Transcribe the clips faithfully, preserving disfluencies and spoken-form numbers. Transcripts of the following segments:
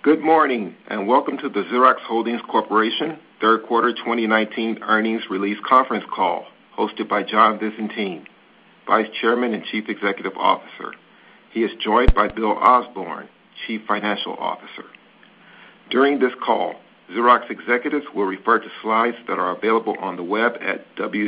Good morning, and welcome to the Xerox Holdings Corporation third quarter twenty nineteen earnings release conference call, hosted by John Visentin, Vice Chairman and Chief Executive Officer. He is joined by Bill Osborne, Chief Financial Officer. During this call, Xerox executives will refer to slides that are available on the web at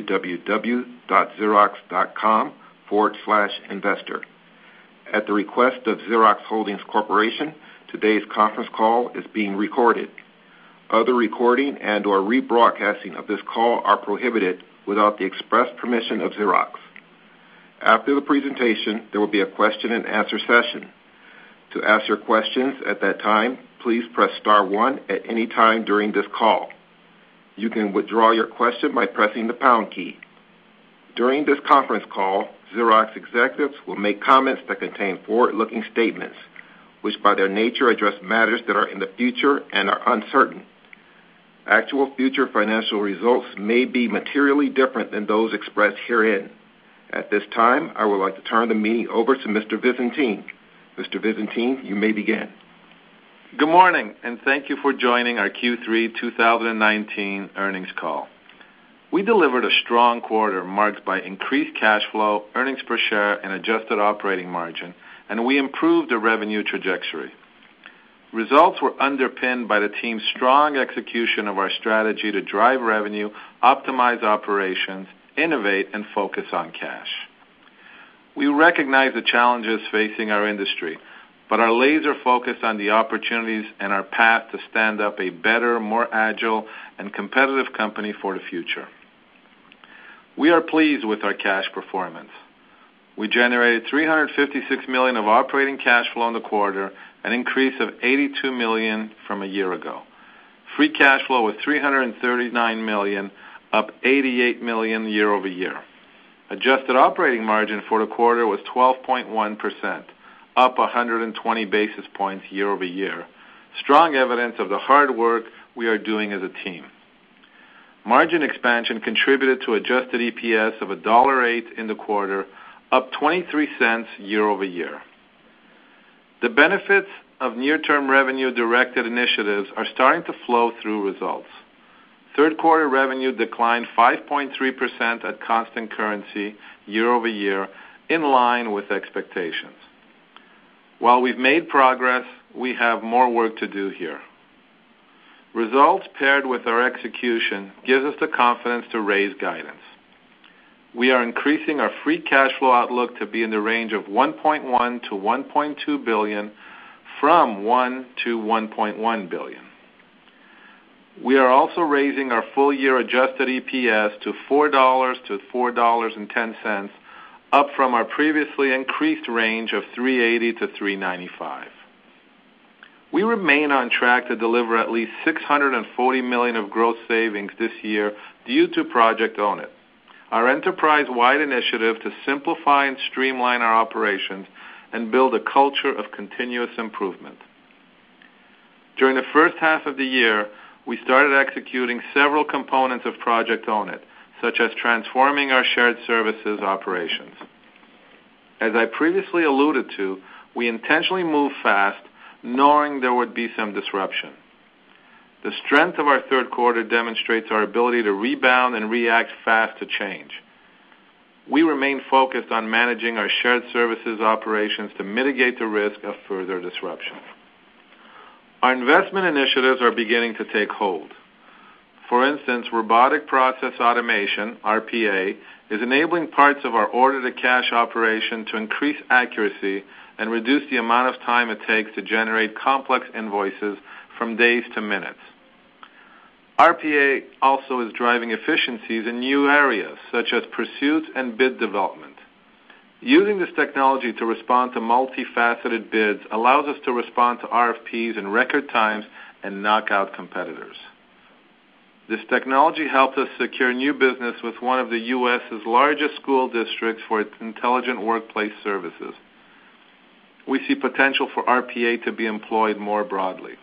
www.xerox.com forward slash investor. At the request of Xerox Holdings Corporation, today's conference call is being recorded. Other recording and or rebroadcasting of this call are prohibited without the express permission of Xerox. After the presentation, there will be a question and answer session. To ask your questions at that time, please press star one at any time during this call. You can withdraw your question by pressing the pound key. During this conference call, Xerox executives will make comments that contain forward-looking statements, which by their nature address matters that are in the future and are uncertain. Actual future financial results may be materially different than those expressed herein. At this time, I would like to turn the meeting over to Mister Visentin. Mister Visentin, you may begin. Good morning, and thank you for joining our Q three twenty nineteen earnings call. We delivered a strong quarter marked by increased cash flow, earnings per share, and adjusted operating margin, and we improved the revenue trajectory. Results were underpinned by the team's strong execution of our strategy to drive revenue, optimize operations, innovate, and focus on cash. We recognize the challenges facing our industry, but are laser focused on the opportunities and our path to stand up a better, more agile, and competitive company for the future. We are pleased with our cash performance. We generated three hundred fifty-six million dollars of operating cash flow in the quarter, an increase of eighty-two million dollars from a year ago. Free cash flow was three hundred thirty-nine million dollars, up eighty-eight million dollars year over year. Adjusted operating margin for the quarter was twelve point one percent, up one hundred twenty basis points year over year. Strong evidence of the hard work we are doing as a team. Margin expansion contributed to adjusted E P S of one dollar and eight cents in the quarter, up twenty-three cents year over year. The benefits of near-term revenue-directed initiatives are starting to flow through results. Third quarter revenue declined five point three percent at constant currency year over year, in line with expectations. While we've made progress, we have more work to do here. Results paired with our execution gives us the confidence to raise guidance. We are increasing our free cash flow outlook to be in the range of one point one to one point two billion dollars from one to one point one billion dollars. We are also raising our full-year adjusted E P S to four dollars to four dollars and ten cents, up from our previously increased range of three eighty to three ninety-five. We remain on track to deliver at least six hundred forty million dollars of gross savings this year due to Project Own It, our enterprise-wide initiative to simplify and streamline our operations and build a culture of continuous improvement. During the first half of the year, we started executing several components of Project Own It, such as transforming our shared services operations. As I previously alluded to, we intentionally moved fast, knowing there would be some disruption. The strength of our third quarter demonstrates our ability to rebound and react fast to change. We remain focused on managing our shared services operations to mitigate the risk of further disruption. Our investment initiatives are beginning to take hold. For instance, robotic process automation, R P A, is enabling parts of our order-to-cash operation to increase accuracy and reduce the amount of time it takes to generate complex invoices from days to minutes. R P A also is driving efficiencies in new areas, such as pursuit and bid development. Using this technology to respond to multifaceted bids allows us to respond to R F Ps in record times and knock out competitors. This technology helped us secure new business with one of the U S's largest school districts for its intelligent workplace services. We see potential for R P A to be employed more broadly.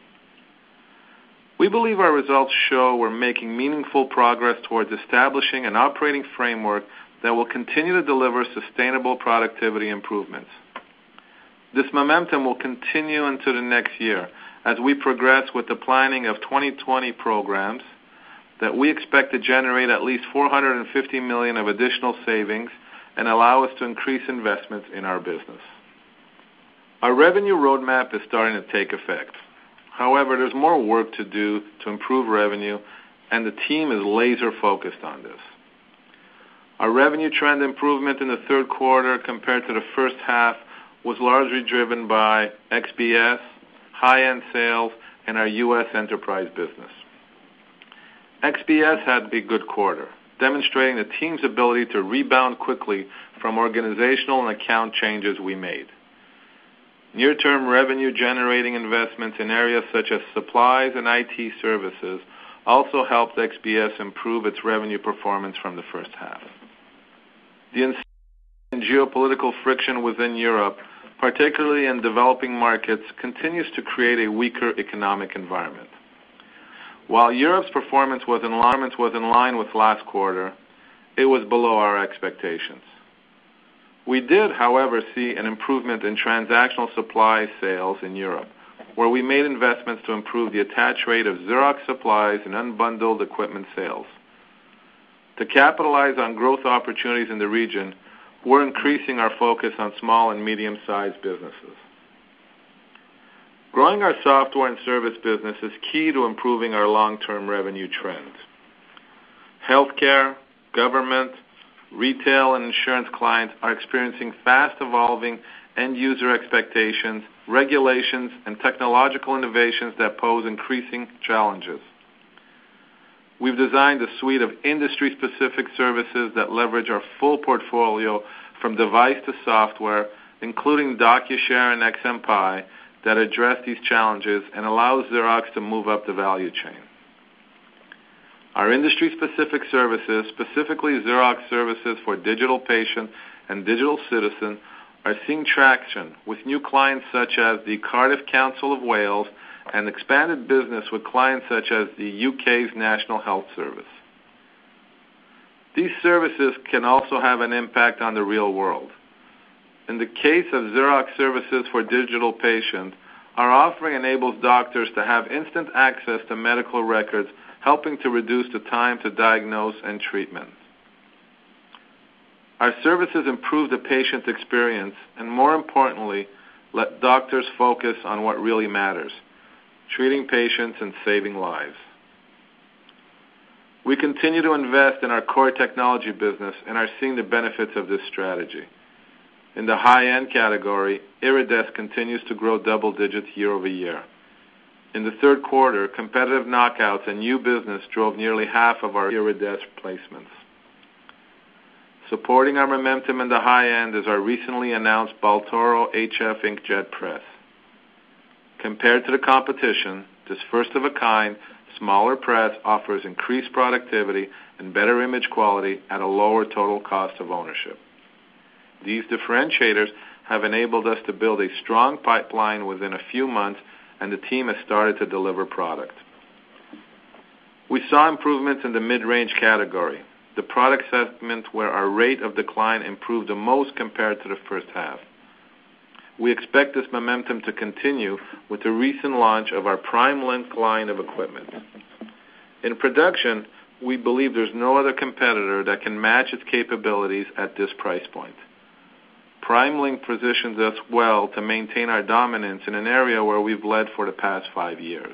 We believe our results show we're making meaningful progress towards establishing an operating framework that will continue to deliver sustainable productivity improvements. This momentum will continue into the next year as we progress with the planning of twenty twenty programs that we expect to generate at least four hundred fifty million dollars of additional savings and allow us to increase investments in our business. Our revenue roadmap is starting to take effect. However, there's more work to do to improve revenue, and the team is laser focused on this. Our revenue trend improvement in the third quarter compared to the first half was largely driven by X B S, high-end sales, and our U S enterprise business. X B S had a good quarter, demonstrating the team's ability to rebound quickly from organizational and account changes we made. Near-term revenue-generating investments in areas such as supplies and I T services also helped X B S improve its revenue performance from the first half. The uncertainty and geopolitical friction within Europe, particularly in developing markets, continues to create a weaker economic environment. While Europe's performance was in line, was in line with last quarter, it was below our expectations. We did, however, see an improvement in transactional supply sales in Europe, where we made investments to improve the attach rate of Xerox supplies and unbundled equipment sales. To capitalize on growth opportunities in the region, we're increasing our focus on small and medium-sized businesses. Growing our software and service business is key to improving our long-term revenue trends. Healthcare, government, retail, and insurance clients are experiencing fast-evolving end-user expectations, regulations, and technological innovations that pose increasing challenges. We've designed a suite of industry-specific services that leverage our full portfolio from device to software, including DocuShare and X M P I, that address these challenges and allows Xerox to move up the value chain. Our industry-specific services, specifically Xerox services for Digital Patient and Digital Citizen, are seeing traction with new clients such as the Cardiff Council of Wales and expanded business with clients such as the U K's National Health Service. These services can also have an impact on the real world. In the case of Xerox services for Digital Patient, our offering enables doctors to have instant access to medical records, helping to reduce the time to diagnose and treatment. Our services improve the patient experience and, more importantly, let doctors focus on what really matters, treating patients and saving lives. We continue to invest in our core technology business and are seeing the benefits of this strategy. In the high-end category, Iridesc continues to grow double digits year over year. In the third quarter, competitive knockouts and new business drove nearly half of our Iridesc placements. Supporting our momentum in the high end is our recently announced Baltoro H F inkjet press. Compared to the competition, this first-of-a-kind, smaller press offers increased productivity and better image quality at a lower total cost of ownership. These differentiators have enabled us to build a strong pipeline within a few months, and the team has started to deliver product. We saw improvements in the mid-range category, the product segment where our rate of decline improved the most compared to the first half. We expect this momentum to continue with the recent launch of our PrimeLink line of equipment. In production, we believe there's no other competitor that can match its capabilities at this price point. PrimeLink positions us well to maintain our dominance in an area where we've led for the past five years.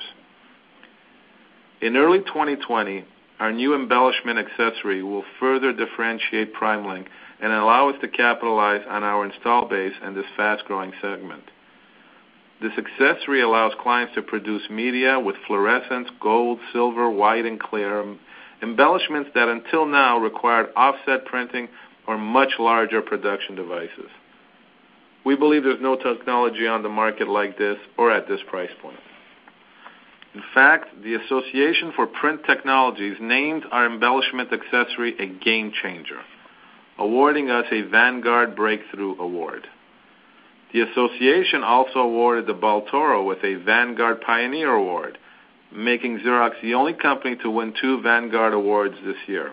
In early twenty twenty, our new embellishment accessory will further differentiate PrimeLink and allow us to capitalize on our install base in this fast-growing segment. This accessory allows clients to produce media with fluorescence, gold, silver, white, and clear, embellishments that until now required offset printing or much larger production devices. We believe there's no technology on the market like this or at this price point. In fact, the Association for Print Technologies named our embellishment accessory a game changer, awarding us a Vanguard Breakthrough Award. The association also awarded the Baltoro with a Vanguard Pioneer Award, making Xerox the only company to win two Vanguard Awards this year.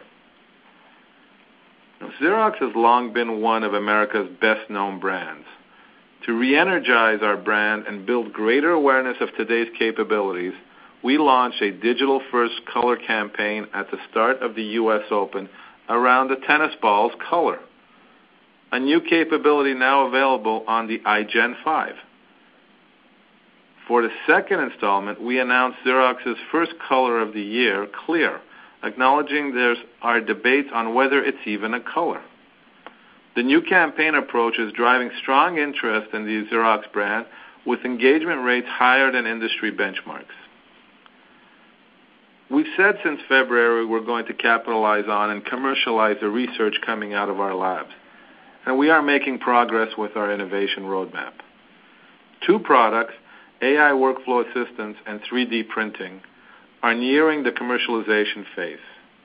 Now, Xerox has long been one of America's best-known brands. To re-energize our brand and build greater awareness of today's capabilities, we launched a digital-first color campaign at the start of the U S Open around the tennis ball's color, a new capability now available on the iGen five. For the second installment, we announced Xerox's first color of the year, clear, acknowledging there are debates on whether it's even a color. The new campaign approach is driving strong interest in the Xerox brand, with engagement rates higher than industry benchmarks. We've said since February we're going to capitalize on and commercialize the research coming out of our labs, and we are making progress with our innovation roadmap. Two products, A I workflow assistance and three D printing, are nearing the commercialization phase.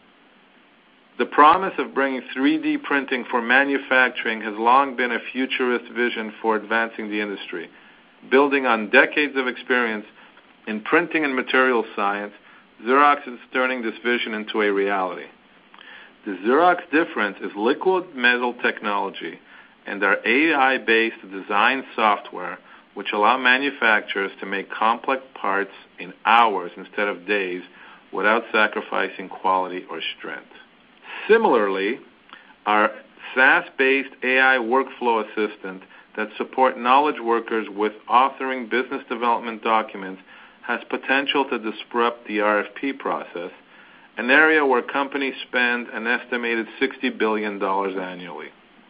The promise of bringing three D printing for manufacturing has long been a futurist vision for advancing the industry. Building on decades of experience in printing and materials science, Xerox is turning this vision into a reality. The Xerox difference is liquid metal technology and our A I-based design software, which allow manufacturers to make complex parts in hours instead of days without sacrificing quality or strength. Similarly, our SaaS-based A I workflow assistant that support knowledge workers with authoring business development documents has potential to disrupt the R F P process, an area where companies spend an estimated sixty billion dollars annually.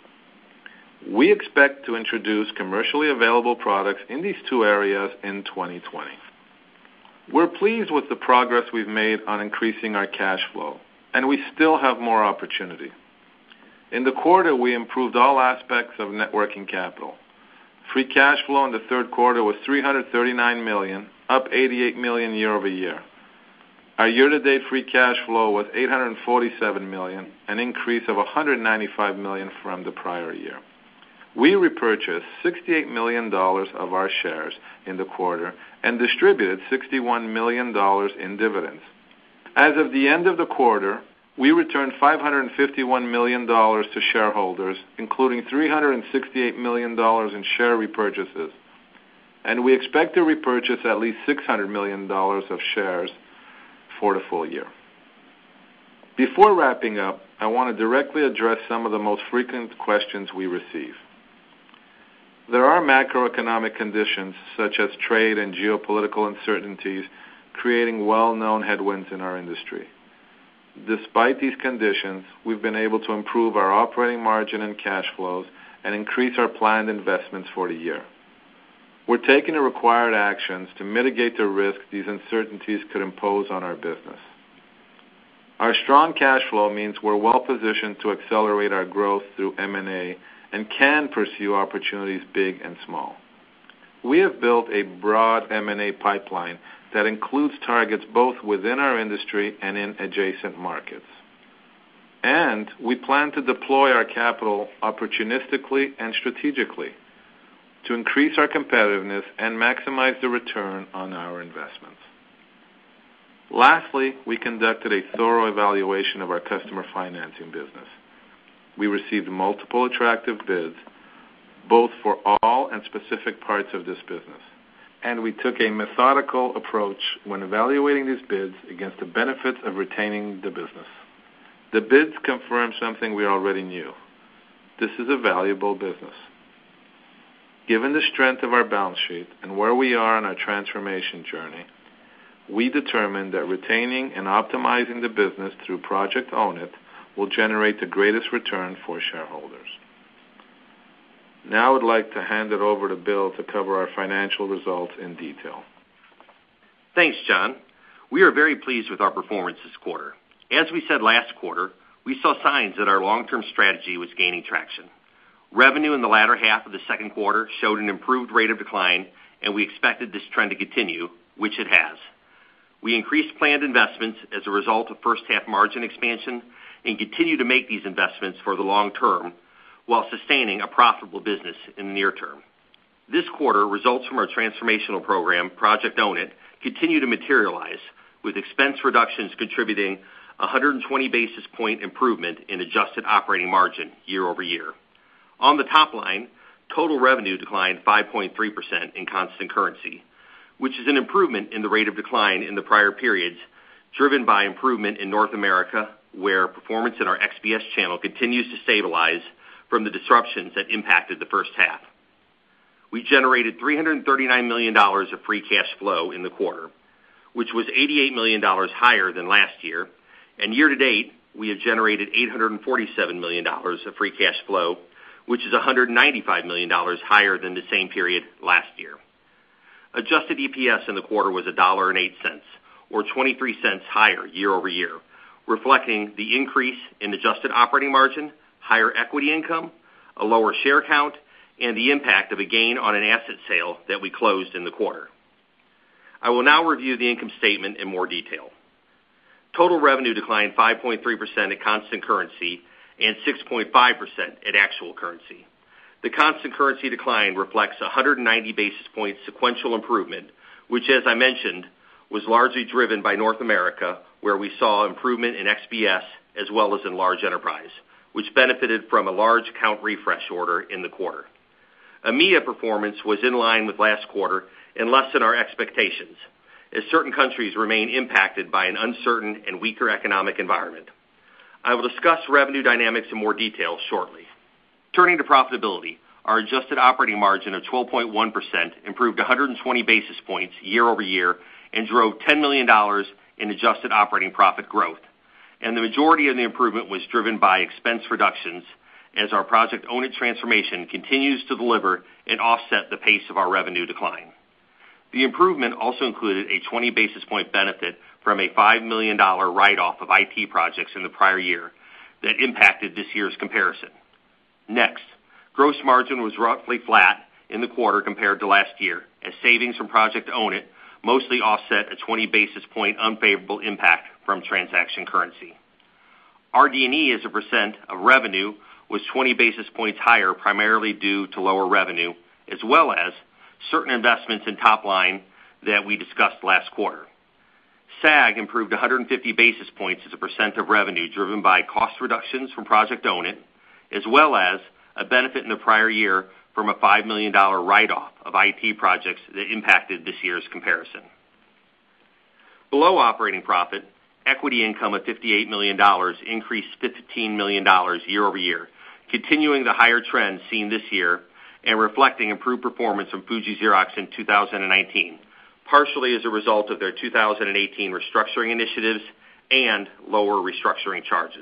We expect to introduce commercially available products in these two areas in twenty twenty. We're pleased with the progress we've made on increasing our cash flow, and we still have more opportunity. In the quarter, we improved all aspects of net working capital. Free cash flow in the third quarter was three hundred thirty-nine million dollars, up eighty-eight million dollars year over year. Our year-to-date free cash flow was eight hundred forty-seven million dollars, an increase of one hundred ninety-five million dollars from the prior year. We repurchased sixty-eight million dollars of our shares in the quarter and distributed sixty-one million dollars in dividends. As of the end of the quarter, we returned five hundred fifty-one million dollars to shareholders, including three hundred sixty-eight million dollars in share repurchases, and we expect to repurchase at least six hundred million dollars of shares for the full year. Before wrapping up, I want to directly address some of the most frequent questions we receive. There are macroeconomic conditions, such as trade and geopolitical uncertainties, creating well-known headwinds in our industry. Despite these conditions, we've been able to improve our operating margin and cash flows and increase our planned investments for the year. We're taking the required actions to mitigate the risk these uncertainties could impose on our business. Our strong cash flow means we're well positioned to accelerate our growth through M and A and can pursue opportunities big and small. We have built a broad M and A pipeline that includes targets both within our industry and in adjacent markets. And we plan to deploy our capital opportunistically and strategically to increase our competitiveness and maximize the return on our investments. Lastly, we conducted a thorough evaluation of our customer financing business. We received multiple attractive bids, both for all and specific parts of this business, and we took a methodical approach when evaluating these bids against the benefits of retaining the business. The bids confirm something we already knew. This is a valuable business. Given the strength of our balance sheet and where we are on our transformation journey, we determined that retaining and optimizing the business through Project Own It will generate the greatest return for shareholders. Now I would like to hand it over to Bill to cover our financial results in detail. Thanks, John. We are very pleased with our performance this quarter. As we said last quarter, we saw signs that our long-term strategy was gaining traction. Revenue in the latter half of the second quarter showed an improved rate of decline, and we expected this trend to continue, which it has. We increased planned investments as a result of first-half margin expansion and continue to make these investments for the long term while sustaining a profitable business in the near term. This quarter, results from our transformational program, Project Own It, continue to materialize, with expense reductions contributing one hundred twenty basis point improvement in adjusted operating margin year over year. On the top line, total revenue declined five point three percent in constant currency, which is an improvement in the rate of decline in the prior periods, driven by improvement in North America, where performance in our X B S channel continues to stabilize from the disruptions that impacted the first half. We generated three hundred thirty-nine million dollars of free cash flow in the quarter, which was eighty-eight million dollars higher than last year, and year-to-date, we have generated eight hundred forty-seven million dollars of free cash flow, which is one hundred ninety-five million dollars higher than the same period last year. Adjusted E P S in the quarter was one dollar and eight cents, or twenty-three cents higher year over year, reflecting the increase in adjusted operating margin, higher equity income, a lower share count, and the impact of a gain on an asset sale that we closed in the quarter. I will now review the income statement in more detail. Total revenue declined five point three percent at constant currency and six point five percent at actual currency. The constant currency decline reflects a one hundred ninety basis point sequential improvement, which, as I mentioned, was largely driven by North America, where we saw improvement in X B S as well as in large enterprise, which benefited from a large account refresh order in the quarter. EMEA performance was in line with last quarter and less than our expectations, as certain countries remain impacted by an uncertain and weaker economic environment. I will discuss revenue dynamics in more detail shortly. Turning to profitability, our adjusted operating margin of twelve point one percent improved one hundred twenty basis points year over year and drove ten million dollars in adjusted operating profit growth. And the majority of the improvement was driven by expense reductions as our Project Own It transformation continues to deliver and offset the pace of our revenue decline. The improvement also included a twenty basis point benefit from a five million dollars write-off of I T projects in the prior year that impacted this year's comparison. Next, gross margin was roughly flat in the quarter compared to last year, as savings from Project Own It mostly offset a twenty basis point unfavorable impact from transaction currency. R D and E as a percent of revenue was twenty basis points higher, primarily due to lower revenue, as well as certain investments in top line that we discussed last quarter. S A G improved one hundred fifty basis points as a percent of revenue, driven by cost reductions from Project Own It, as well as a benefit in the prior year from a five million dollars write-off of I T projects that impacted this year's comparison. Below operating profit, equity income of fifty-eight million dollars increased fifteen million dollars year over year, continuing the higher trend seen this year and reflecting improved performance from Fuji Xerox in two thousand nineteen, partially as a result of their two thousand eighteen restructuring initiatives and lower restructuring charges.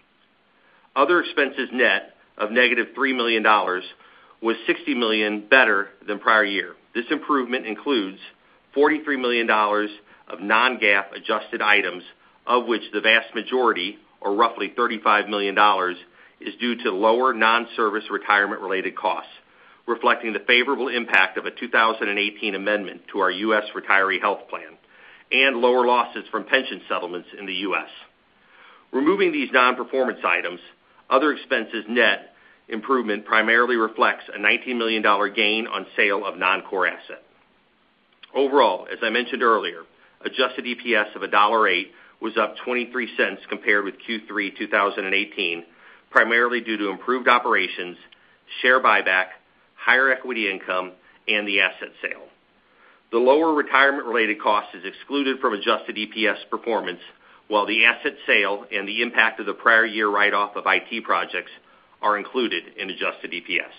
Other expenses net of negative three million dollars was sixty million dollars better than prior year. This improvement includes forty-three million dollars of non-GAAP adjusted items, of which the vast majority, or roughly thirty-five million dollars, is due to lower non-service retirement-related costs, reflecting the favorable impact of a two thousand eighteen amendment to our U S retiree health plan, and lower losses from pension settlements in the U S. Removing these non-performance items, other expenses net improvement primarily reflects a nineteen million dollars gain on sale of non-core asset. Overall, as I mentioned earlier, adjusted E P S of one dollar and eight cents was up twenty-three cents compared with Q three two thousand eighteen, primarily due to improved operations, share buyback, higher equity income, and the asset sale. The lower retirement-related cost is excluded from adjusted E P S performance, while the asset sale and the impact of the prior year write-off of I T projects are included in adjusted E P S.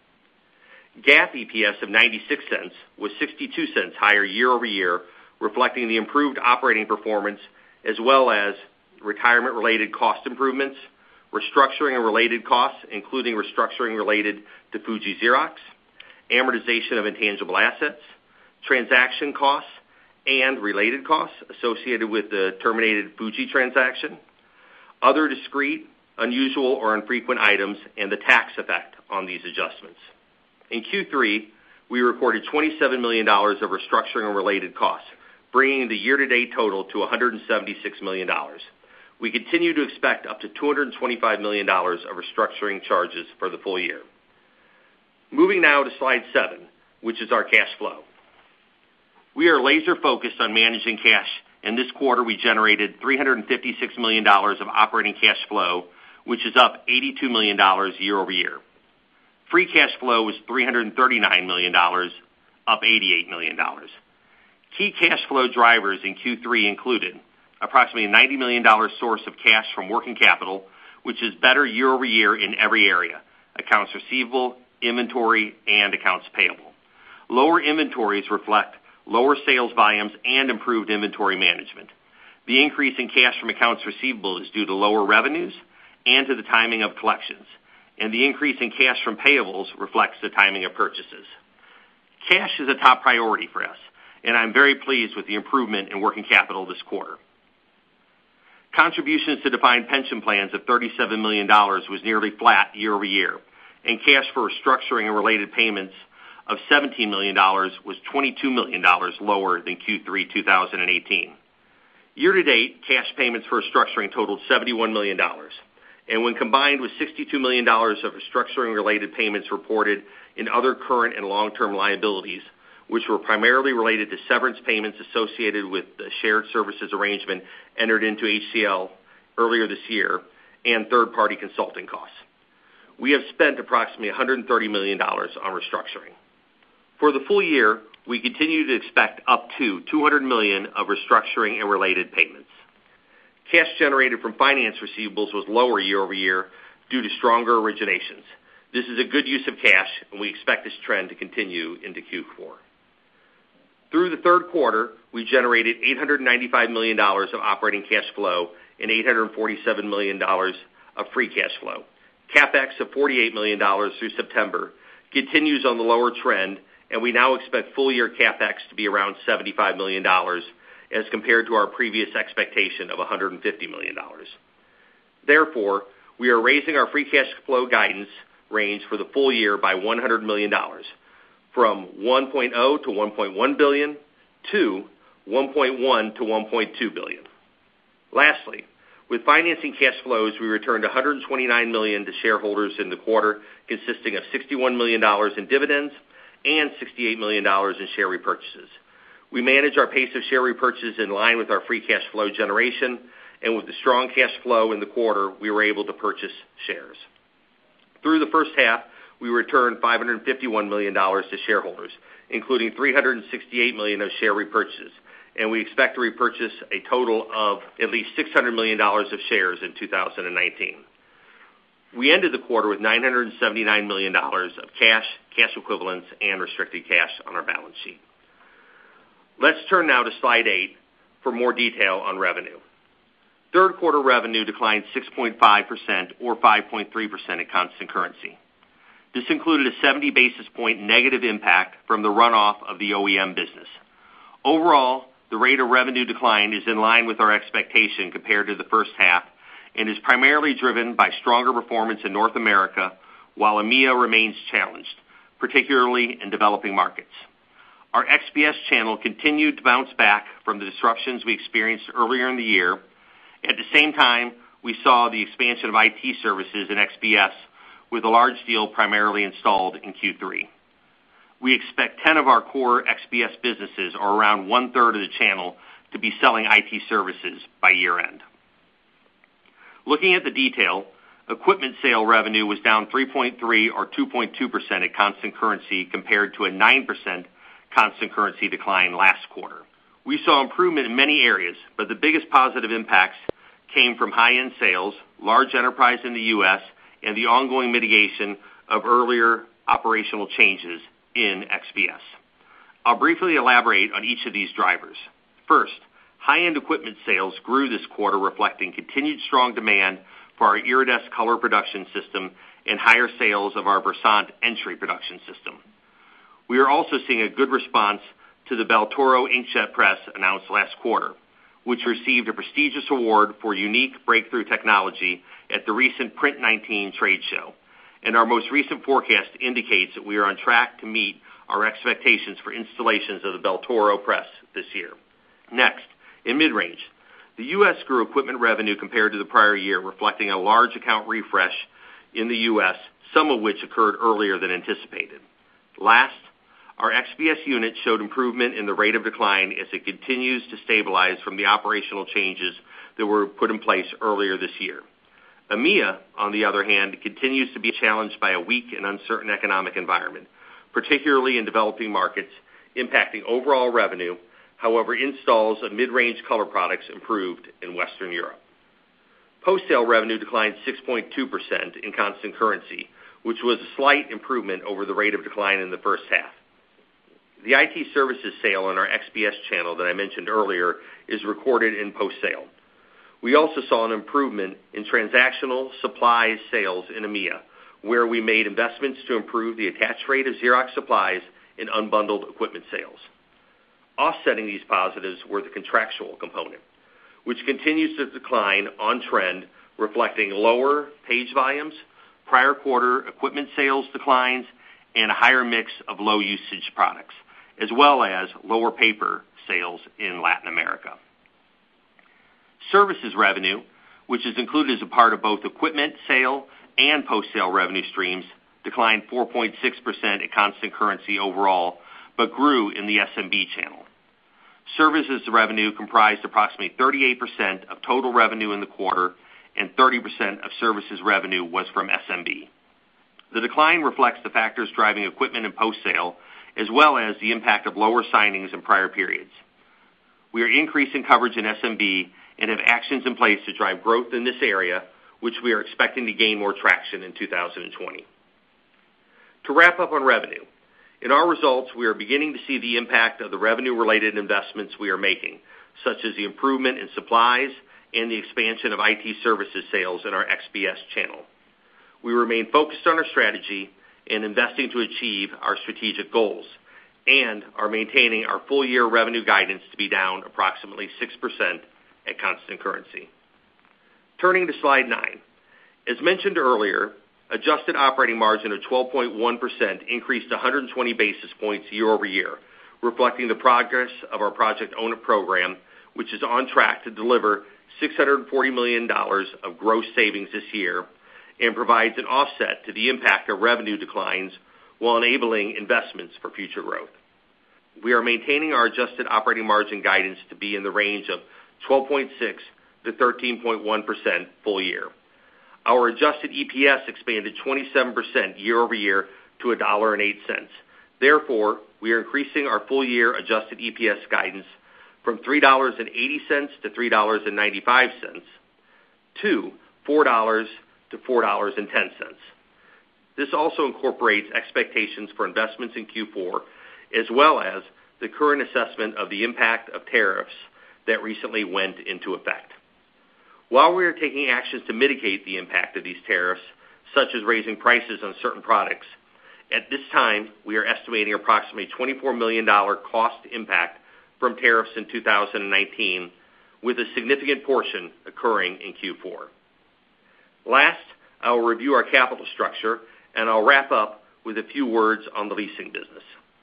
GAAP E P S of ninety-six cents was sixty-two cents higher year over year, reflecting the improved operating performance as well as retirement-related cost improvements, restructuring and related costs, including restructuring related to Fuji Xerox, amortization of intangible assets, transaction costs, and related costs associated with the terminated Fuji transaction, other discrete, unusual, or infrequent items, and the tax effect on these adjustments. In Q three, we recorded twenty-seven million dollars of restructuring and related costs, bringing the year-to-date total to one hundred seventy-six million dollars. We continue to expect up to two hundred twenty-five million dollars of restructuring charges for the full year. Moving now to slide seven, which is our cash flow. We are laser-focused on managing cash, and this quarter we generated three hundred fifty-six million dollars of operating cash flow, which is up eighty-two million dollars year over year. Free cash flow was three hundred thirty-nine million dollars, up eighty-eight million dollars. Key cash flow drivers in Q three included approximately a ninety million dollars source of cash from working capital, which is better year over year in every area, accounts receivable, inventory, and accounts payable. Lower inventories reflect lower sales volumes and improved inventory management. The increase in cash from accounts receivable is due to lower revenues and to the timing of collections, and the increase in cash from payables reflects the timing of purchases. Cash is a top priority for us, and I'm very pleased with the improvement in working capital this quarter. Contributions to defined pension plans of thirty-seven million dollars was nearly flat year over year, and cash for restructuring and related payments of seventeen million dollars was twenty-two million dollars lower than Q three two thousand eighteen. Year-to-date, cash payments for restructuring totaled seventy-one million dollars, and when combined with sixty-two million dollars of restructuring-related payments reported in other current and long-term liabilities, which were primarily related to severance payments associated with the shared services arrangement entered into H C L earlier this year, and third-party consulting costs. We have spent approximately one hundred thirty million dollars on restructuring. For the full year, we continue to expect up to two hundred million dollars of restructuring and related payments. Cash generated from finance receivables was lower year over year due to stronger originations. This is a good use of cash, and we expect this trend to continue into Q four. Through the third quarter, we generated eight hundred ninety-five million dollars of operating cash flow and eight hundred forty-seven million dollars of free cash flow. CapEx of forty-eight million dollars through September continues on the lower trend, and we now expect full-year CapEx to be around seventy-five million dollars as compared to our previous expectation of one hundred fifty million dollars. Therefore, we are raising our free cash flow guidance range for the full year by one hundred million dollars, from one point zero to one point one billion dollars to one point one to one point two billion dollars. Lastly, with financing cash flows, we returned one hundred twenty-nine million dollars to shareholders in the quarter, consisting of sixty-one million dollars in dividends and sixty-eight million dollars in share repurchases. We manage our pace of share repurchases in line with our free cash flow generation, and with the strong cash flow in the quarter, we were able to purchase shares. Through the first half, we returned five hundred fifty-one million dollars to shareholders, including three hundred sixty-eight million dollars of share repurchases, and we expect to repurchase a total of at least six hundred million dollars of shares in two thousand nineteen. We ended the quarter with nine hundred seventy-nine million dollars of cash, cash equivalents, and restricted cash on our balance sheet. Let's turn now to slide eight for more detail on revenue. Third quarter revenue declined six point five percent or five point three percent at constant currency. This included a seventy basis point negative impact from the runoff of the O E M business. Overall, the rate of revenue decline is in line with our expectation compared to the first half and is primarily driven by stronger performance in North America, while EMEA remains challenged, particularly in developing markets. Our X P S channel continued to bounce back from the disruptions we experienced earlier in the year. At the same time, we saw the expansion of I T services in X P S, with a large deal primarily installed in Q three. We expect ten of our core X P S businesses, or around one-third of the channel, to be selling I T services by year-end. Looking at the detail, equipment sale revenue was down three point three or two point two percent at constant currency compared to a nine percent constant currency decline last quarter. We saw improvement in many areas, but the biggest positive impacts came from high-end sales, large enterprise in the U S, and the ongoing mitigation of earlier operational changes in X P S. I'll briefly elaborate on each of these drivers. First, high-end equipment sales grew this quarter, reflecting continued strong demand for our Iridesse color production system and higher sales of our Versant entry production system. We are also seeing a good response to the Baltoro inkjet press announced last quarter, which received a prestigious award for unique breakthrough technology at the recent Print nineteen trade show. And our most recent forecast indicates that we are on track to meet our expectations for installations of the Baltoro press this year. Next, in mid-range, the U S grew equipment revenue compared to the prior year, reflecting a large account refresh in the U S, some of which occurred earlier than anticipated. Last, our X P S unit showed improvement in the rate of decline as it continues to stabilize from the operational changes that were put in place earlier this year. E M E A, on the other hand, continues to be challenged by a weak and uncertain economic environment, particularly in developing markets, impacting overall revenue. However, installs of mid-range color products improved in Western Europe. Post-sale revenue declined six point two percent in constant currency, which was a slight improvement over the rate of decline in the first half. The I T services sale in our X P S channel that I mentioned earlier is recorded in post-sale. We also saw an improvement in transactional supplies sales in E M E A, where we made investments to improve the attach rate of Xerox supplies in unbundled equipment sales. Offsetting these positives were the contractual component, which continues to decline on trend, reflecting lower page volumes, prior quarter equipment sales declines, and a higher mix of low-usage products, as well as lower paper sales in Latin America. Services revenue, which is included as a part of both equipment sale and post-sale revenue streams, declined four point six percent at constant currency overall, but grew in the S M B channel. Services revenue comprised approximately thirty-eight percent of total revenue in the quarter, and thirty percent of services revenue was from S M B. The decline reflects the factors driving equipment and post-sale, as well as the impact of lower signings in prior periods. We are increasing coverage in S M B and have actions in place to drive growth in this area, which we are expecting to gain more traction in two thousand twenty. To wrap up on revenue, in our results, we are beginning to see the impact of the revenue-related investments we are making, such as the improvement in supplies and the expansion of I T services sales in our X P S channel. We remain focused on our strategy and investing to achieve our strategic goals, and are maintaining our full-year revenue guidance to be down approximately six percent at constant currency. Turning to slide nine. As mentioned earlier, adjusted operating margin of twelve point one percent increased one hundred twenty basis points year over year, reflecting the progress of our Project Own It program, which is on track to deliver six hundred forty million dollars of gross savings this year and provides an offset to the impact of revenue declines while enabling investments for future growth. We are maintaining our adjusted operating margin guidance to be in the range of twelve point six to thirteen point one percent full year. Our adjusted E P S expanded twenty-seven percent year over year to one dollar and eight cents. Therefore, we are increasing our full-year adjusted E P S guidance from three dollars and eighty cents to three dollars and ninety-five cents to four dollars to four dollars and ten cents. This also incorporates expectations for investments in Q four, as well as the current assessment of the impact of tariffs that recently went into effect. While we are taking actions to mitigate the impact of these tariffs, such as raising prices on certain products, at this time we are estimating approximately twenty-four million dollars cost impact from tariffs in two thousand nineteen, with a significant portion occurring in Q four. Last, I will review our capital structure, and I'll wrap up with a few words on the leasing business.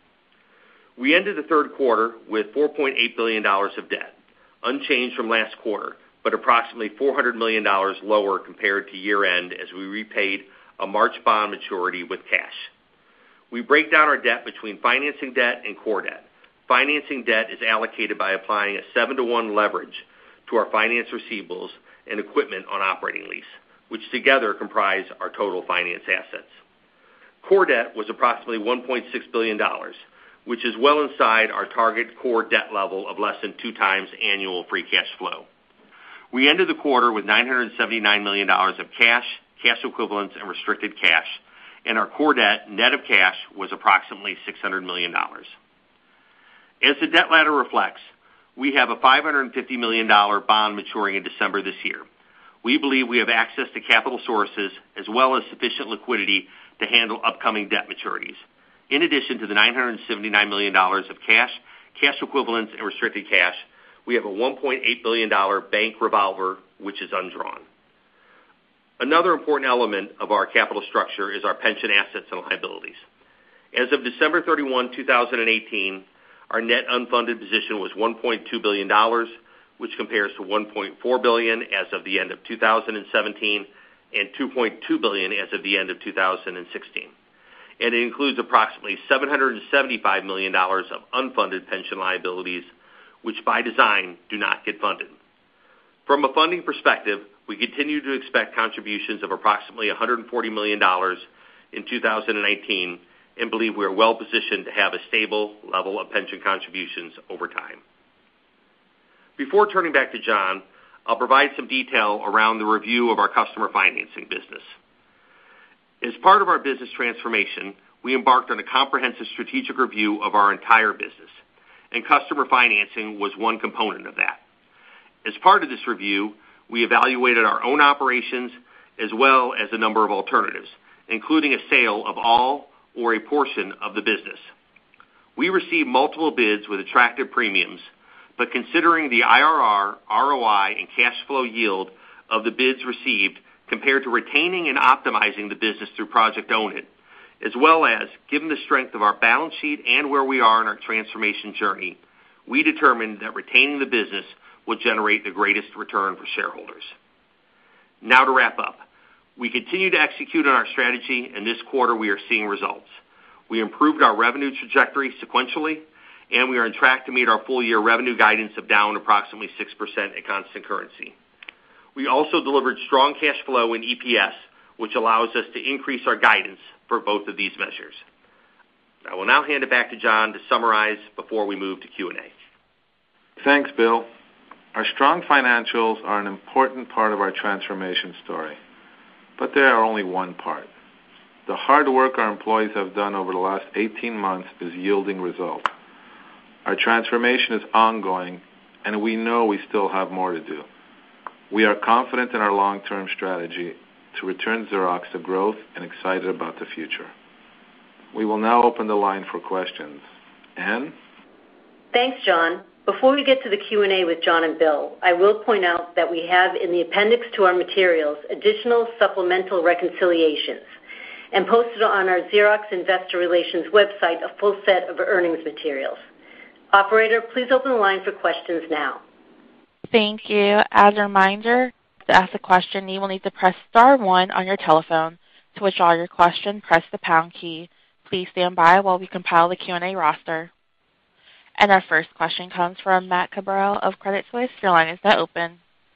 We ended the third quarter with four point eight billion dollars of debt, unchanged from last quarter, but approximately four hundred million dollars lower compared to year-end as we repaid a March bond maturity with cash. We break down our debt between financing debt and core debt. Financing debt is allocated by applying a seven to one leverage to our finance receivables and equipment on operating lease, which together comprise our total finance assets. Core debt was approximately one point six billion dollars, which is well inside our target core debt level of less than two times annual free cash flow. We ended the quarter with nine hundred seventy-nine million dollars of cash, cash equivalents, and restricted cash, and our core debt, net of cash, was approximately six hundred million dollars. As the debt ladder reflects, we have a five hundred fifty million dollars bond maturing in December this year. We believe we have access to capital sources as well as sufficient liquidity to handle upcoming debt maturities. In addition to the nine hundred seventy-nine million dollars of cash, cash equivalents, and restricted cash, we have a one point eight billion dollars bank revolver, which is undrawn. Another important element of our capital structure is our pension assets and liabilities. As of December thirty-first, two thousand eighteen, our net unfunded position was one point two billion dollars, which compares to one point four billion dollars as of the end of two thousand seventeen and two point two billion dollars as of the end of two thousand sixteen. And it includes approximately seven hundred seventy-five million dollars of unfunded pension liabilities, which by design do not get funded. From a funding perspective, we continue to expect contributions of approximately one hundred forty million dollars in two thousand nineteen and believe we are well positioned to have a stable level of pension contributions over time. Before turning back to John, I'll provide some detail around the review of our customer financing business. As part of our business transformation, we embarked on a comprehensive strategic review of our entire business, and customer financing was one component of that. As part of this review, we evaluated our own operations as well as a number of alternatives, including a sale of all or a portion of the business. We received multiple bids with attractive premiums, but considering the I R R, R O I, and cash flow yield of the bids received compared to retaining and optimizing the business through Project Own It, as well as given the strength of our balance sheet and where we are in our transformation journey, we determined that retaining the business would generate the greatest return for shareholders. Now to wrap up. We continue to execute on our strategy, and this quarter we are seeing results. We improved our revenue trajectory sequentially, and we are on track to meet our full-year revenue guidance of down approximately six percent at constant currency. We also delivered strong cash flow in E P S, which allows us to increase our guidance for both of these measures. I will now hand it back to John to summarize before we move to Q and A. Thanks, Bill. Our strong financials are an important part of our transformation story, but they are only one part. The hard work our employees have done over the last eighteen months is yielding results. Our transformation is ongoing, and we know we still have more to do. We are confident in our long-term strategy to return Xerox to growth and excited about the future. We will now open the line for questions. Anne? Thanks, John. Before we get to the Q and A with John and Bill, I will point out that we have in the appendix to our materials additional supplemental reconciliations and posted on our Xerox Investor Relations website a full set of earnings materials. Operator, please open the line for questions now. Thank you. As a reminder, to ask a question, you will need to press star one on your telephone. To withdraw your question, press the pound key. Please stand by while we compile the Q and A roster. And our first question comes from Matt Cabral of Credit Suisse. Your line is now open.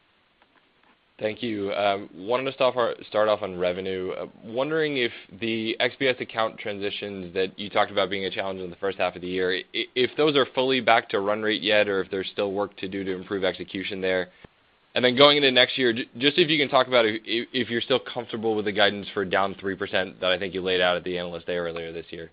Thank you. Um, wanted to start, our, start off on revenue. Uh, wondering if the X B S account transitions that you talked about being a challenge in the first half of the year, if those are fully back to run rate yet, or if there's still work to do to improve execution there. And then going into next year, just if you can talk about if, if you're still comfortable with the guidance for down three percent that I think you laid out at the Analyst Day earlier this year.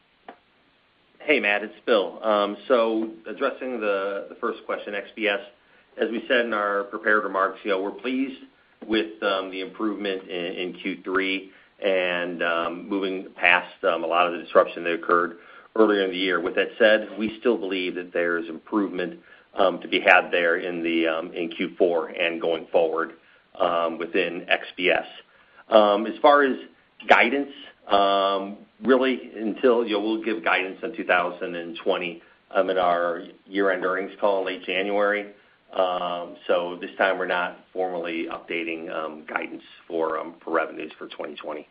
Hey, Matt, it's Bill. Um, so addressing the, the first question, X B S, as we said in our prepared remarks, you know, we're pleased with um, the improvement in, in Q three and um, moving past um, a lot of the disruption that occurred earlier in the year. With that said, we still believe that there's improvement um, to be had there in the um, in Q four and going forward um, within X B S. Um, as far as guidance, um, really until you know, we'll give guidance on two thousand twenty um, in our year-end earnings call in late January. Um, so this time we're not formally updating um, guidance for um, for revenues for twenty twenty.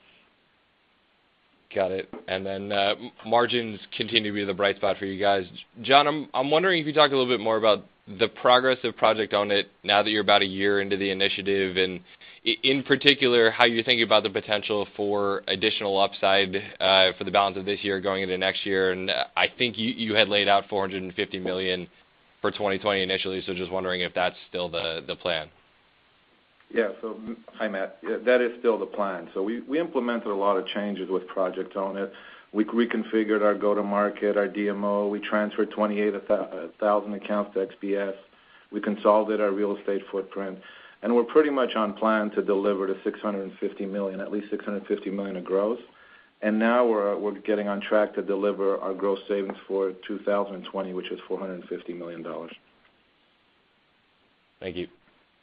Got it. And then uh, margins continue to be the bright spot for you guys. John, I'm I'm wondering if you talk a little bit more about the progress of Project Own It now that you're about a year into the initiative, and in particular how you're thinking about the potential for additional upside uh, for the balance of this year going into next year. And I think you, you had laid out four hundred fifty million dollars for twenty twenty initially, so just wondering if that's still the, the plan. Yeah, so, hi, Matt. Yeah, that is still the plan. So we, we implemented a lot of changes with Project Own It. We reconfigured our go-to-market, our D M O. We transferred twenty-eight thousand accounts to X B S. We consolidated our real estate footprint. And we're pretty much on plan to deliver the six hundred fifty million dollars, at least six hundred fifty million dollars of gross. And now we're we're getting on track to deliver our gross savings for two thousand twenty, which is four hundred fifty million dollars. Thank you.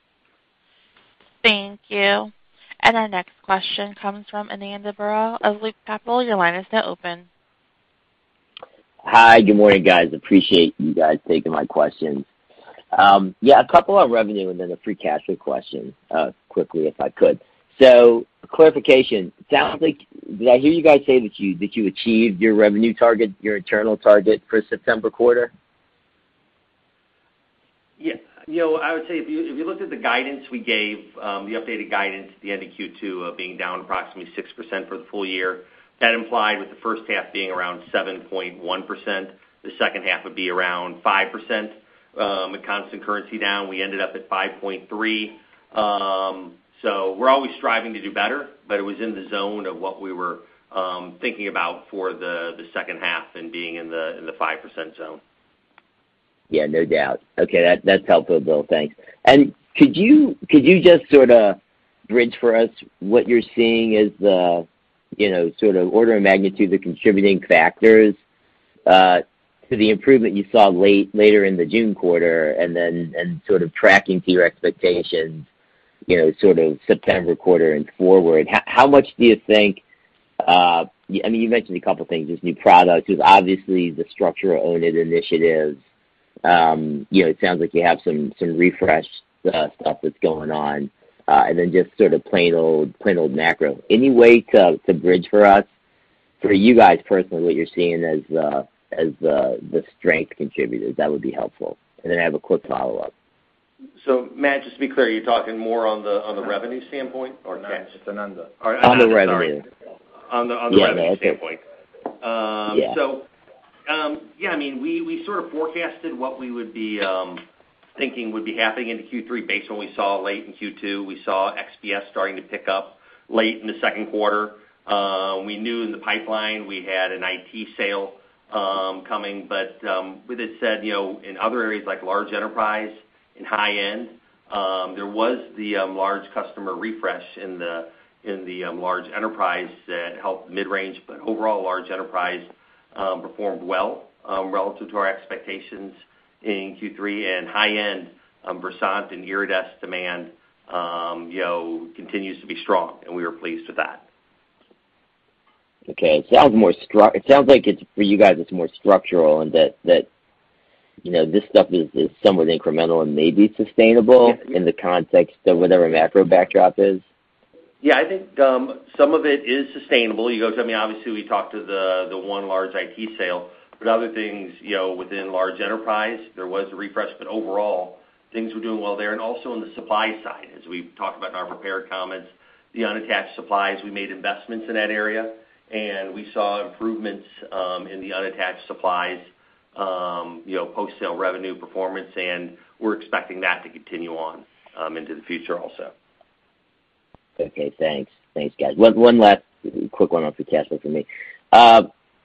Thank you. And our next question comes from Ananda Baruah of Loop Capital. Your line is now open. Hi, good morning, guys. Appreciate you guys taking my questions. Um, yeah, a couple on revenue and then a free cash flow question uh, quickly, if I could. So, clarification. It sounds like, did I hear you guys say that you that you achieved your revenue target, your internal target for September quarter? Yeah, You know, I would say if you if you looked at the guidance we gave, um, the updated guidance at the end of Q two of being down approximately six percent for the full year, that implied with the first half being around seven point one percent, the second half would be around five percent. Um, with constant currency down, we ended up at five point three. Um, so we're always striving to do better, but it was in the zone of what we were um, thinking about for the, the second half and being in the in the five percent zone. Yeah, no doubt. Okay, that that's helpful, Bill. Thanks. And could you could you just sort of bridge for us what you're seeing as the, you know, sort of order of magnitude, the contributing factors uh, to the improvement you saw late later in the June quarter, and then and sort of tracking to your expectations, you know, sort of September quarter and forward. How, how much do you think? Uh, I mean, you mentioned a couple things. There's new products. There's obviously the structural own it initiatives. Um, you know, it sounds like you have some some refresh uh, stuff that's going on, uh, and then just sort of plain old plain old macro. Any way to to bridge for us, for you guys personally, what you're seeing as uh, as the the strength contributors? That would be helpful. And then I have a quick follow up. So, Matt, just to be clear, you're talking more on the on the revenue standpoint or cash? It's Ananda. Or, on Ananda, the revenue. Sorry. On the on the yeah, revenue no, okay. standpoint. Um, yeah. So. Um, yeah, I mean, we, we sort of forecasted what we would be um, thinking would be happening into Q three based on what we saw late in Q two. We saw X P S starting to pick up late in the second quarter. Uh, we knew in the pipeline we had an I T sale um, coming, but um, with it said, you know, in other areas like large enterprise and high end, um, there was the um, large customer refresh in the in the um, large enterprise that helped mid-range, but overall large enterprise Um, performed well um, relative to our expectations in Q three, and high-end um, Versant and Iridesse demand, um, you know, continues to be strong, and we were pleased with that. Okay, it sounds more stru- It sounds like it's for you guys. It's more structural, and that that you know this stuff is, is somewhat incremental and maybe sustainable yeah. in the context of whatever macro backdrop is. Yeah, I think um, some of it is sustainable. You go to, I mean, obviously we talked to the the one large I T sale, but other things, you know, within large enterprise, there was a refresh, but overall things were doing well there. And also on the supply side, as we talked about in our prepared comments, the unattached supplies, we made investments in that area, and we saw improvements um, in the unattached supplies, um, you know, post-sale revenue performance, and we're expecting that to continue on um, into the future also. Okay, thanks. Thanks, guys. One one last quick one on free cash flow for me. Uh,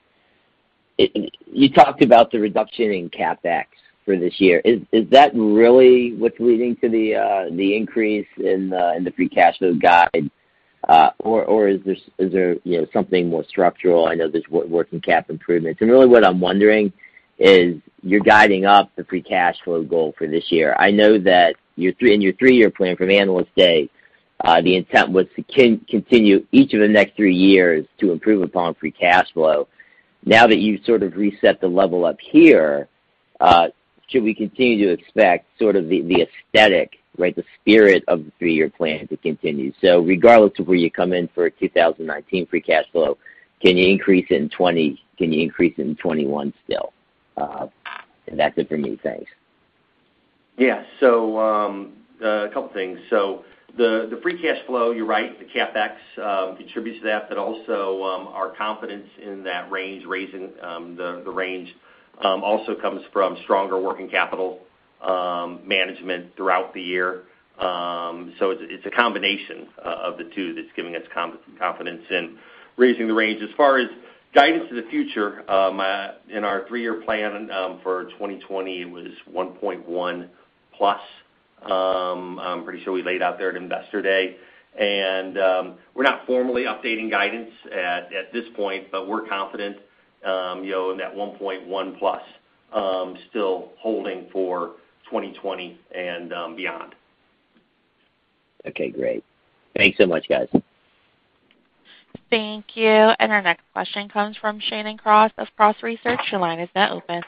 it, you talked about the reduction in CapEx for this year. Is is that really what's leading to the uh, the increase in the, in the free cash flow guide, uh, or or is there is there you know something more structural? I know there's working cap improvements, and really what I'm wondering is you're guiding up the free cash flow goal for this year. I know that your three in your three-year plan from Analyst Day. Uh, the intent was to con- continue each of the next three years to improve upon free cash flow. Now that you've sort of reset the level up here, uh, should we continue to expect sort of the, the aesthetic, right, the spirit of the three-year plan to continue? So regardless of where you come in for two thousand nineteen free cash flow, can you increase it in twenty? Can you increase it in twenty-one still? Uh, and that's it for me. Thanks. Yeah. So um, uh, a couple things. So. The the free cash flow, you're right, the CapEx um, contributes to that, but also um, our confidence in that range, raising um, the, the range, um, also comes from stronger working capital um, management throughout the year. Um, so it's, it's a combination uh, of the two that's giving us com- confidence in raising the range. As far as guidance to the future, um, uh, in our three-year plan um, for twenty twenty, it was one point one plus. Um, I'm pretty sure we laid out there at Investor Day. And um, we're not formally updating guidance at, at this point, but we're confident, um, you know, in that one point one plus, um, still holding for twenty twenty and um, beyond. Okay, great. Thanks so much, guys. Thank you. And our next question comes from Shannon Cross of Cross Research. Your line is now open.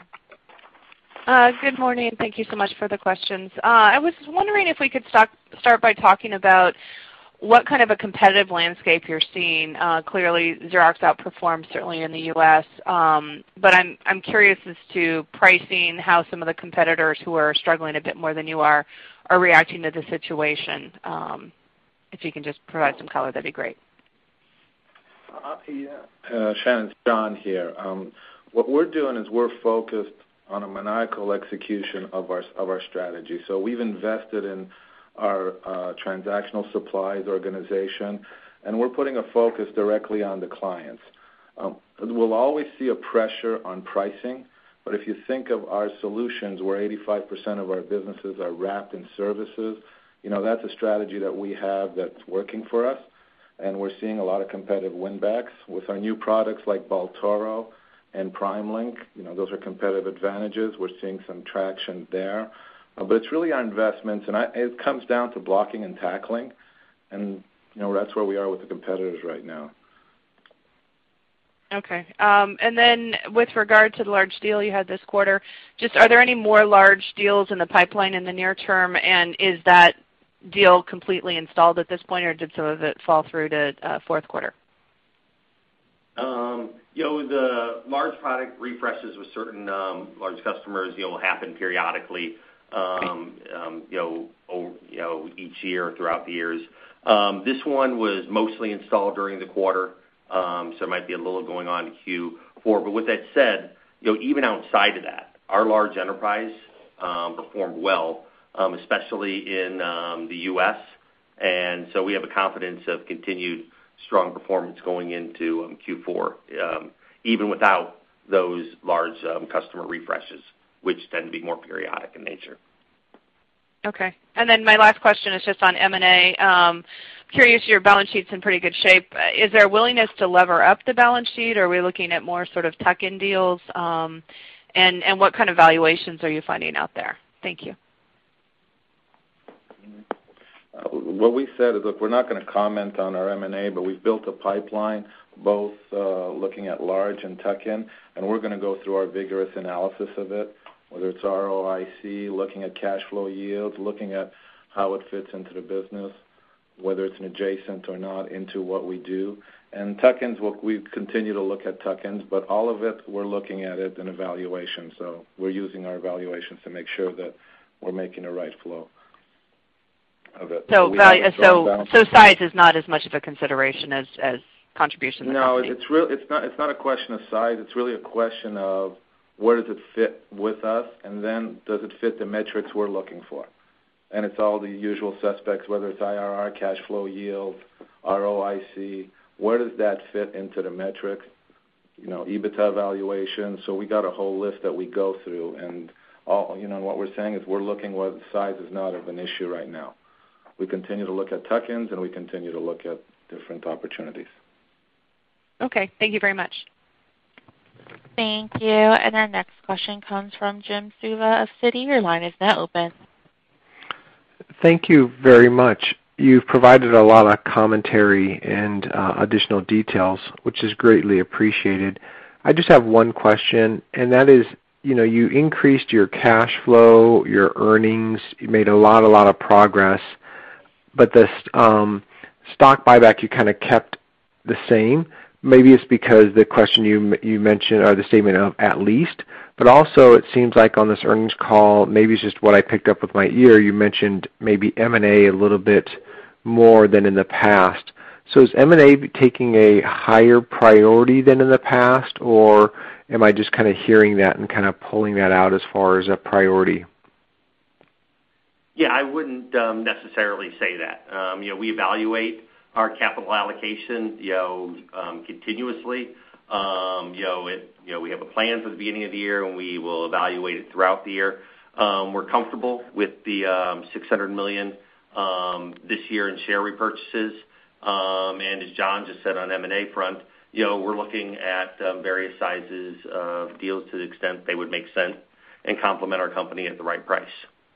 Uh, good morning. Thank you so much for the questions. Uh, I was wondering if we could start, start by talking about what kind of a competitive landscape you're seeing. Uh, clearly, Xerox outperforms certainly in the U S, um, but I'm I'm curious as to pricing, how some of the competitors who are struggling a bit more than you are are reacting to the situation. Um, if you can just provide some color, that'd be great. Uh, yeah. uh, Shannon, it's John here. Um, what we're doing is we're focused on a maniacal execution of our of our strategy. So we've invested in our uh, transactional supplies organization, and we're putting a focus directly on the clients. Um, we'll always see a pressure on pricing, but if you think of our solutions where eighty-five percent of our businesses are wrapped in services, you know, that's a strategy that we have that's working for us, and we're seeing a lot of competitive win-backs. With our new products like Baltoro and PrimeLink, you know, those are competitive advantages. We're seeing some traction there. Uh, but it's really our investments, and I, it comes down to blocking and tackling, and you know that's where we are with the competitors right now. Okay. Um, and then with regard to the large deal you had this quarter, just are there any more large deals in the pipeline in the near term, and is that deal completely installed at this point, or did some of it fall through to uh, fourth quarter? Um, you know, the large product refreshes with certain um, large customers, you know, will happen periodically. Um, um, you know, over, you know, each year throughout the years. Um, this one was mostly installed during the quarter, um, so there might be a little going on in Q four. But with that said, you know, even outside of that, our large enterprise um, performed well, um, especially in um, the U S, and so we have a confidence of continued strong performance going into um, Q four, um, even without those large um, customer refreshes, which tend to be more periodic in nature. Okay. And then my last question is just on M and A. Um, curious, your balance sheet's in pretty good shape. Is there a willingness to lever up the balance sheet, or are we looking at more sort of tuck-in deals? Um, and, and what kind of valuations are you finding out there? Thank you. Uh, what we said is, look, we're not going to comment on our M and A, but we've built a pipeline, both uh, looking at large and tuck-in, and we're going to go through our vigorous analysis of it, whether it's R O I C, looking at cash flow yields, looking at how it fits into the business, whether it's an adjacent or not into what we do. And tuck-ins, we'll, we continue to look at tuck-ins, but all of it, we're looking at it in evaluation. So we're using our evaluations to make sure that we're making the right flow of it. So, value, so, so size is not as much of a consideration as, as contribution to the No, company. it's real. It's not. It's not a question of size. It's really a question of where does it fit with us, and then does it fit the metrics we're looking for? And it's all the usual suspects, whether it's I R R, cash flow yield, R O I C. Where does that fit into the metrics? You know, EBITDA valuation. So we got a whole list that we go through, and all you know. And what we're saying is we're looking where the size is not of an issue right now. We continue to look at tuck-ins, and we continue to look at different opportunities. Okay. Thank you very much. Thank you. And our next question comes from Jim Suva of Citi. Your line is now open. Thank you very much. You've provided a lot of commentary and uh, additional details, which is greatly appreciated. I just have one question, and that is, you know, you increased your cash flow, your earnings, you made a lot, a lot of progress, but the um, stock buyback you kind of kept the same. Maybe it's because the question you you mentioned, or the statement of at least, but also it seems like on this earnings call, maybe it's just what I picked up with my ear, you mentioned maybe M and A a little bit more than in the past. So is M and A taking a higher priority than in the past, or am I just kind of hearing that and kind of pulling that out as far as a priority? Yeah, I wouldn't um, necessarily say that. Um, you know, we evaluate our capital allocation, you know, um, continuously. Um, you know, it, you know, we have a plan for the beginning of the year, and we will evaluate it throughout the year. Um, we're comfortable with the um, six hundred million dollars um, this year in share repurchases. Um, and as John just said on M and A front, you know, we're looking at um, various sizes of deals to the extent they would make sense and complement our company at the right price.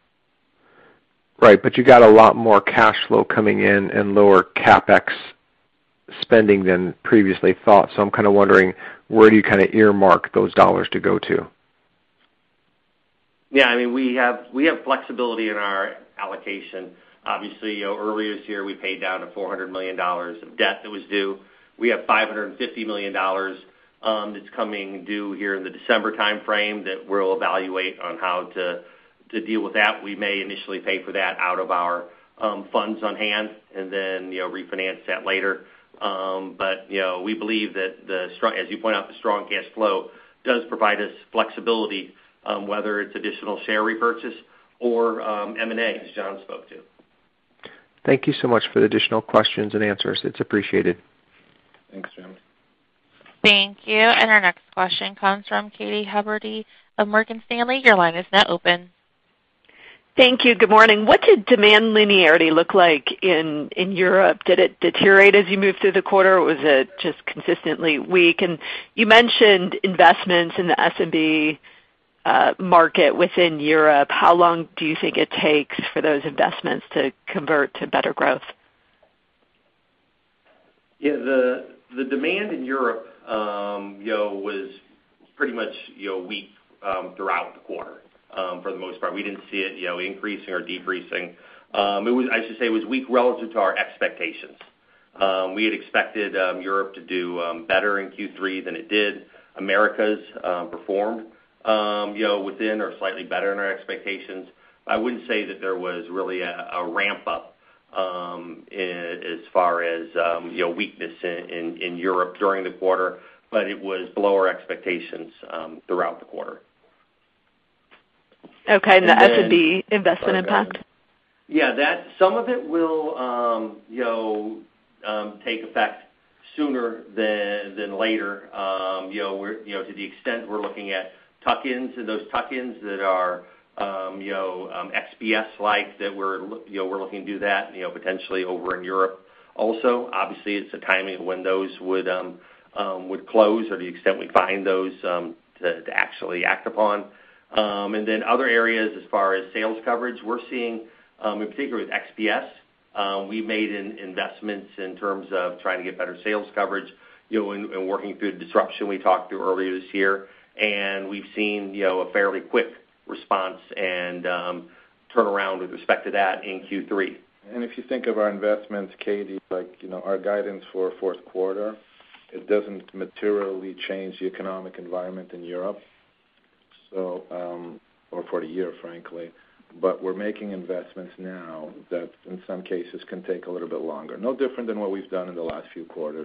Right, but you got a lot more cash flow coming in and lower CapEx spending than previously thought. So I'm kind of wondering, where do you kind of earmark those dollars to go to? Yeah, I mean, we have we have flexibility in our allocation. Obviously, you know, earlier this year we paid down to four hundred million dollars of debt that was due. We have five hundred fifty million dollars um, that's coming due here in the December timeframe that we'll evaluate on how to to deal with that. We may initially pay for that out of our um, funds on hand and then, you know, refinance that later. Um, but, you know, we believe that the strong, as you point out, the strong cash flow does provide us flexibility, um, whether it's additional share repurchase or um, M and A, as John spoke to. Thank you so much for the additional questions and answers. It's appreciated. Thanks, Jim. Thank you. And our next question comes from Katy Huberty of Morgan Stanley. Your line is now open. Thank you. Good morning. What did demand linearity look like in, in Europe? Did it deteriorate as you moved through the quarter, or was it just consistently weak? And you mentioned investments in the S M B uh, market within Europe. How long do you think it takes for those investments to convert to better growth? Yeah, the the demand in Europe, um, you know, was pretty much, you know, weak um, throughout the quarter. Um, for the most part, we didn't see it, you know, increasing or decreasing. Um, it was, I should say, it was weak relative to our expectations. Um, we had expected um, Europe to do um, better in Q three than it did. Americas um, performed, um, you know, within or slightly better than our expectations. I wouldn't say that there was really a, a ramp up um, in, as far as um, you know, weakness in, in, in Europe during the quarter, but it was below our expectations um, throughout the quarter. Okay, and, and the then, S M B investment impact? Yeah, that some of it will, um, you know, um, take effect sooner than than later. Um, you know, we're you know to the extent we're looking at tuck-ins and those tuck-ins that are, um, you know, um, X B S like that we're you know we're looking to do that. You know, potentially over in Europe. Also, obviously, it's the timing of when those would um, um, would close, or to the extent we find those um, to, to actually act upon. Um, and then other areas as far as sales coverage, we're seeing, um, in particular with X P S, um, we made in investments in terms of trying to get better sales coverage, you know, and, and working through the disruption we talked through earlier this year. And we've seen, you know, a fairly quick response and um, turnaround with respect to that in Q three. And if you think of our investments, Katie, like, you know, our guidance for fourth quarter, it doesn't materially change the economic environment in Europe. So, um, or for the year, frankly, but we're making investments now that in some cases can take a little bit longer. No different than what we've done in the last few quarters.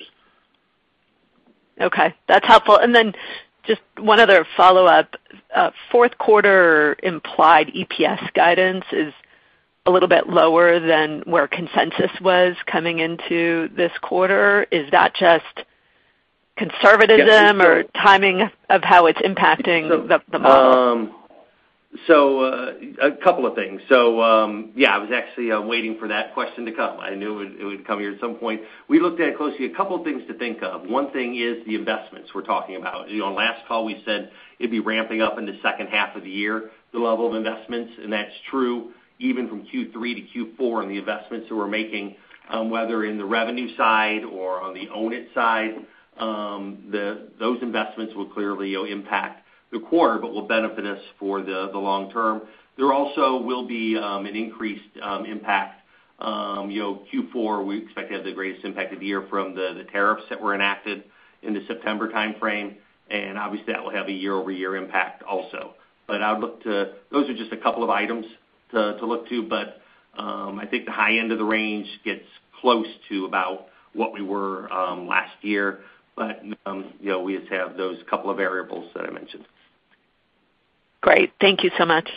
Okay, that's helpful. And then just one other follow-up. Uh, fourth quarter implied E P S guidance is a little bit lower than where consensus was coming into this quarter. Is that just conservatism yeah, so, or timing of how it's impacting so, the, the model? Um, so uh, a couple of things. So, um, yeah, I was actually uh, waiting for that question to come. I knew it would, it would come here at some point. We looked at it closely. A couple of things to think of. One thing is the investments we're talking about. You know, on last call we said it'd be ramping up in the second half of the year, the level of investments, and that's true even from Q three to Q four in the investments that we're making, um, whether in the revenue side or on the own it side. Um, the, those investments will clearly you know, impact the quarter, but will benefit us for the, the long term. There also will be um, an increased um, impact. Um, you know, Q four, we expect to have the greatest impact of the year from the, the tariffs that were enacted in the September timeframe, and obviously that will have a year-over-year impact also. But I would look to, those are just a couple of items to, to look to, but um, I think the high end of the range gets close to about what we were um, last year. But, um, you know, we just have those couple of variables that I mentioned. Great. Thank you so much.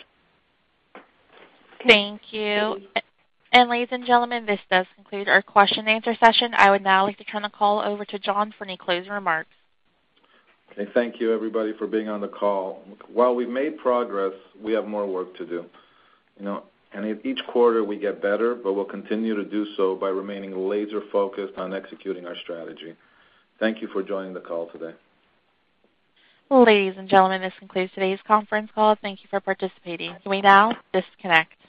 Thank you. And ladies and gentlemen, this does conclude our question and answer session. I would now like to turn the call over to John for any closing remarks. Okay, thank you, everybody, for being on the call. While we've made progress, we have more work to do. You know, and each quarter we get better, but we'll continue to do so by remaining laser-focused on executing our strategy. Thank you for joining the call today. Ladies and gentlemen, this concludes today's conference call. Thank you for participating. You may now disconnect.